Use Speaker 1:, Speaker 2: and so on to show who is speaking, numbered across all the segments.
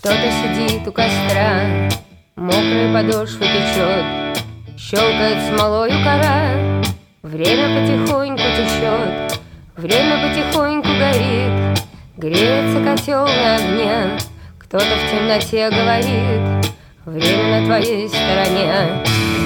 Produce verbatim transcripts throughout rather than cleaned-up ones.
Speaker 1: Кто-то сидит у костра, мокрые подошвы печет, щелкает смолою кора. Время потихоньку течет, время потихоньку горит, греется котел на огне. Кто-то в темноте говорит: время на твоей стороне.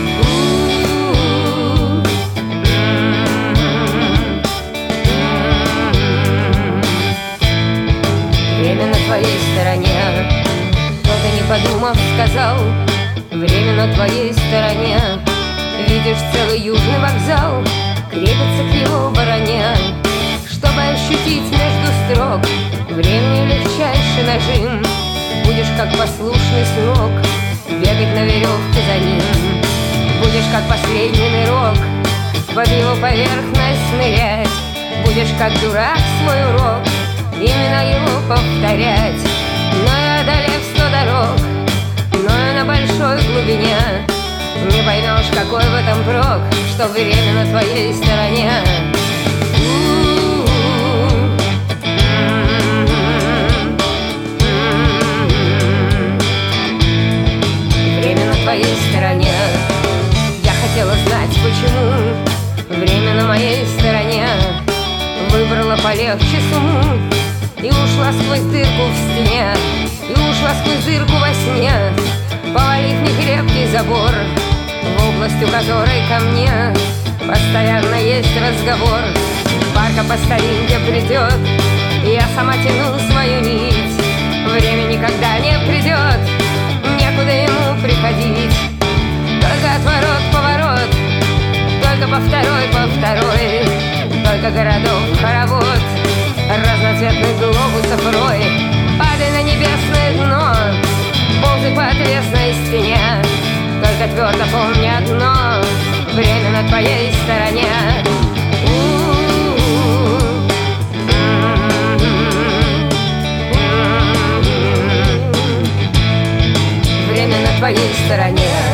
Speaker 1: Время на твоей стороне. Кто-то, не подумав, сказал: время на твоей стороне. Видишь целый южный вокзал, крепится к его броне. Чтобы ощутить между строк времени легчайший нажим, будешь как послушный слуг бегать на веревке за ним. Будешь как последний нырок под его поверхность нырять. Будешь как дурак свой урок именно его повторять. Но и одолев сто дорог, но и на большой глубине, не поймешь, какой в этом прок, что время на твоей стороне. Время на твоей стороне. Я хотела знать, почему время на моей стороне. Выбрала полегче сумму и ушла сквозь дырку в стене, и ушла сквозь дырку во сне, повалив некрепкий забор, в область, у которой ко мне постоянно есть разговор. Парка по старинке придет, и я сама тяну свою нить. Время никогда не придет, некуда ему приходить. Только отворот, поворот, только по второй, по второй, только городов хоровод, разноцветных глобусов рой. Падай на небесное дно, ползай по отвесной стене, только твердо помни одно: время на твоей стороне. Время на твоей стороне.